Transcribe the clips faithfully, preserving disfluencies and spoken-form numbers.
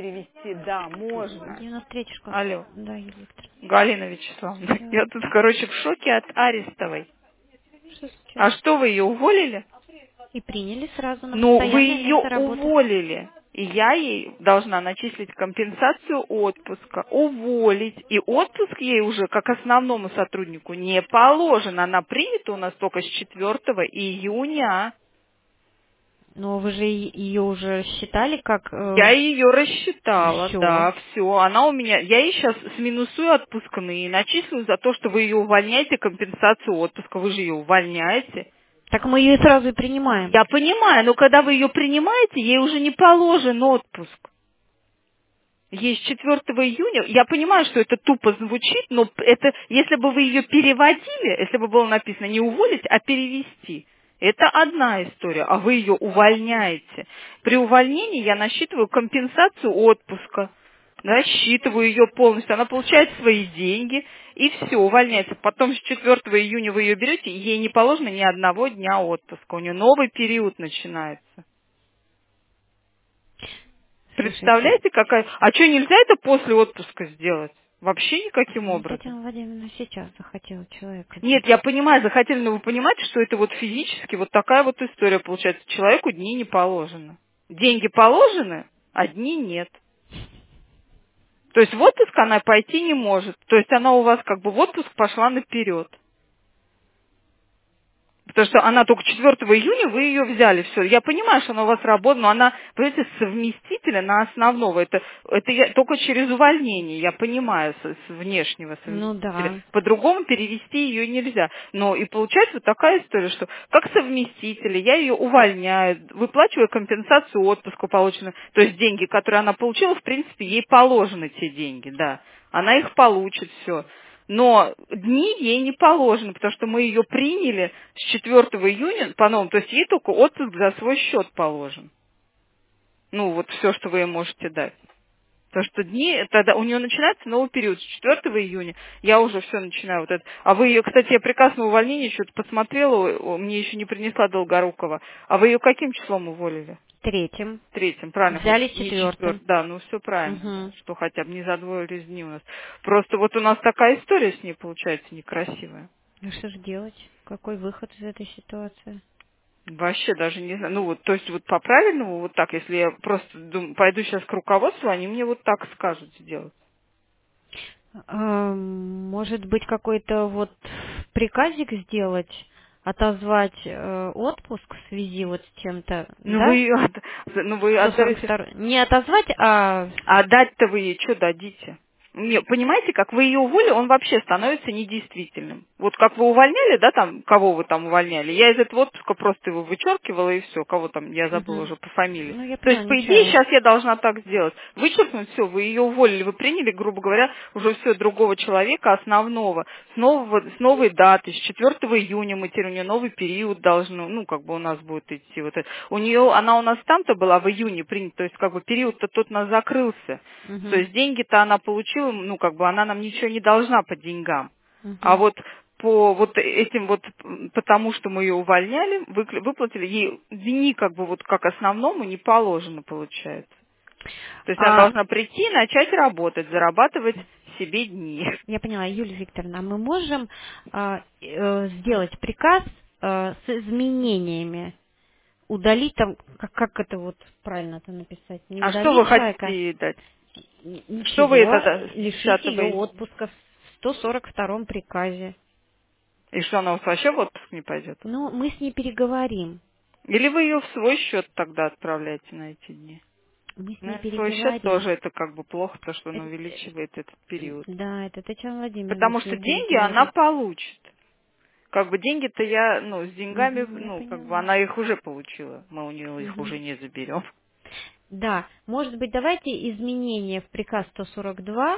перевести, да, можно. девяносто третья школа. Алло. Да, Юлия Викторовна. Галина Вячеславовна, Да. я тут, короче, в шоке от Арестовой. Что А случилось? что, вы ее уволили? И приняли сразу на Ну, вы постоянное ее место работы. уволили. И я ей должна начислить компенсацию отпуска, уволить. И отпуск ей уже, как основному сотруднику, не положен. Она принята у нас только с четвёртого июня. Но вы же ее уже считали как Я ее рассчитала, все. да, все. Она у меня, я ей сейчас сминусую отпускные, начислю за то, что вы ее увольняете, компенсацию отпуска. Вы же ее увольняете. Так мы ее сразу и принимаем. Я понимаю, но когда вы ее принимаете, ей уже не положен отпуск. Ей с четвёртого июня, я понимаю, что это тупо звучит, но это, если бы вы ее переводили, если бы было написано не уволить, а перевести, это одна история, а вы ее увольняете. При увольнении я насчитываю компенсацию отпуска, рассчитываю ее полностью, она получает свои деньги, и все, увольняется. Потом с четвёртого июня вы ее берете, и ей не положено ни одного дня отпуска, у нее новый период начинается. Слушайте, Представляете, какая... А что, нельзя это после отпуска сделать? Вообще никаким ну, образом. Татьяна Владимировна сейчас захотела человека Нет, взять. я понимаю, захотели, но вы понимаете, что это вот физически вот такая вот история получается. Человеку дни не положено. Деньги положены, а дни нет. То есть в отпуск она пойти не может. То есть она у вас как бы в отпуск пошла наперед. Потому что она только четвёртого июня, вы ее взяли, все. Я понимаю, что она у вас работает, но она, понимаете, совместителя на основного. Это, это я, только через увольнение, я понимаю, с, с внешнего Ну совместителя. да. По-другому перевести ее нельзя. Но и получается вот такая история, что как совместителя я ее увольняю, выплачиваю компенсацию отпуска полученную. То есть деньги, которые она получила, в принципе, ей положены те деньги, да. Она их получит, все. Но дни ей не положено, потому что мы ее приняли с четвёртого июня по-новому, то есть ей только отпуск за свой счет положен. Ну, вот все, что вы ей можете дать. Потому что дни, тогда у нее начинается новый период с четвёртого июня, я уже все начинаю вот это. А вы ее, кстати, я приказ на увольнение что-то посмотрела, о, мне еще не принесла Долгорукова. А вы ее каким числом уволили? Третьим. Третьим, правильно, хоть Взяли не четвертым. четвертым. Да, ну все правильно, да, Угу. что хотя бы не задвоились дни у нас. Просто вот у нас такая история с ней получается некрасивая. Ну что же делать? Какой выход из этой ситуации? Вообще даже не знаю. Ну вот, то есть вот по-правильному, вот так, если я просто дум- пойду сейчас к руководству, они мне вот так скажут сделать. Эм, Может быть, какой-то вот приказик сделать, отозвать э, отпуск в связи вот с чем-то, Ну вы да? ее, ну вы сто сорок отдаете. два. Не отозвать, а... А дать-то вы ей что дадите? Не, понимаете, как вы ее уволили, он вообще становится недействительным. Вот как вы увольняли, да, там, кого вы там увольняли, я из этого отпуска просто его вычеркивала и все, кого там, я забыла Мгм. уже по фамилии. Ну, я То есть, поняла, по идее, нечаянно. сейчас я должна так сделать. Вычеркнуть все, вы ее уволили, вы приняли, грубо говоря, уже все другого человека, основного, с, нового, с новой даты, с четвёртого июня мы теперь, у нее новый период должны, ну, как бы у нас будет идти. Вот это. У нее, она у нас там-то была в июне принята, то есть, как бы период-то тот у нас закрылся. То Угу. есть деньги-то она получила, ну, как бы она нам ничего не должна по деньгам. А Угу. вот по вот этим вот, м, потому что мы ее увольняли, выкли- выплатили, ей дни как бы вот как основному не положено получается. То есть она А, должна прийти, начать работать, зарабатывать себе дни. я поняла, Юлия Викторовна, а мы можем а, э, сделать приказ э, с изменениями, удалить там, как, как это вот правильно это написать, не А что вы удалить хотите человека, ей дать? н- Что вы это ничего, да, с лишить ее десятого? отпуска в сто сорок втором приказе. И что она у вас вообще в отпуск не пойдет? Ну, мы с ней переговорим. Или вы ее в свой счет тогда отправляете на эти дни? Мы с ней Ну, свой счет переговорим. тоже это как бы плохо, потому что он Это- э, увеличивает этот период. да, это Татьяна Владимировна Потому с что ней будет деньги она говорить. получит. Как бы деньги-то я, ну, с деньгами, Мгм, я ну, как бы поняла. она их уже получила. Мы у нее их Мгм. уже не заберем. Да, может быть, давайте изменения в приказ сто сорок два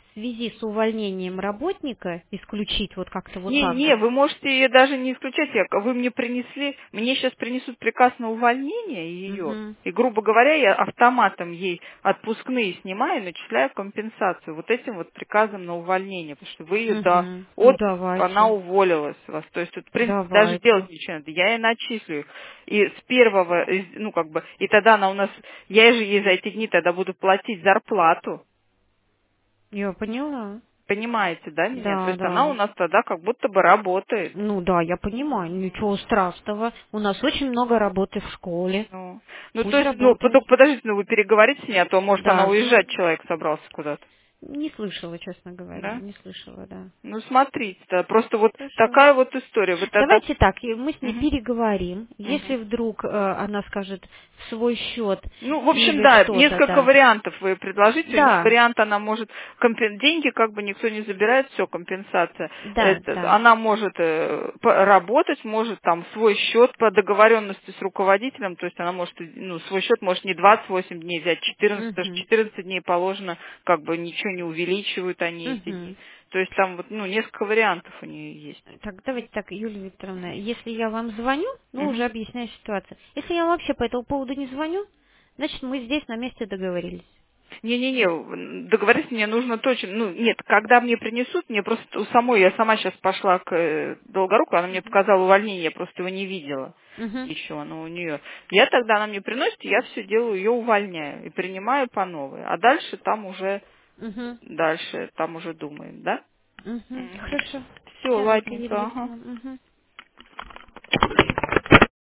в связи с увольнением работника исключить вот как-то вот Не, так не, вот? вы можете ее даже не исключать. Я- Вы мне принесли, мне сейчас принесут приказ на увольнение ее, Угу. и, грубо говоря, я автоматом ей отпускные снимаю и начисляю компенсацию вот этим вот приказом на увольнение, потому что вы ее до Угу. Ну отпуска, она давайте. уволилась у вас. То есть, тут, в принципе, даже Давайте. делать ничего не надо. Я ей начислю их. И с первого, из- ну, как бы, и тогда она у нас, я же ей за эти дни тогда буду платить зарплату. Я поняла. Понимаете, да, меня? То Да, есть она у да. нас тогда как будто бы работает. Ну да, я понимаю, ничего страшного. У нас очень много работы в школе. Ну, ну, то Пусть есть, ну, работает. под- подождите, ну, вы переговорите с ней, а то, может, она Да, уезжать, ну, человек собрался куда-то, не слышала, честно говоря, да? не слышала, да. Ну, смотрите, да, просто вот Хорошо. такая вот история. Вы тогда... Давайте так, и мы с ней Мгм, переговорим. Если мгм. вдруг э, она скажет в свой счет Ну, в общем, или да, что-то, несколько да. вариантов вы предложите. У нее Да, вариант, она может, компен- деньги как бы никто не забирает, все, компенсация. да, Это, да. она может э, по- работать, может там свой счет по договоренности с руководителем, то есть она может, ну, свой счет может не двадцать восемь дней взять, четырнадцать, потому что Угу, четырнадцать дней положено, как бы ничего не увеличивают они эти угу. дни. То есть там вот, ну, несколько вариантов у нее есть. Так, давайте так, Юлия Викторовна, если я вам звоню, ну, уже Мгм. объясняю ситуацию. Если я вообще по этому поводу не звоню, значит, мы здесь на месте договорились. Не-не-не, договориться мне нужно точно. Ну, нет, когда мне принесут, мне просто у самой, я сама сейчас пошла к э, Долгоруку, она мне показала увольнение, я просто его не видела Угу, еще, оно у нее. Я тогда, она мне приносит, я все делаю, ее увольняю и принимаю по новой. А дальше там уже, угу, дальше там уже думаем, да? угу. Хорошо. Все, Ясненько, ладненько, Юлия ага. Викторовна. Угу.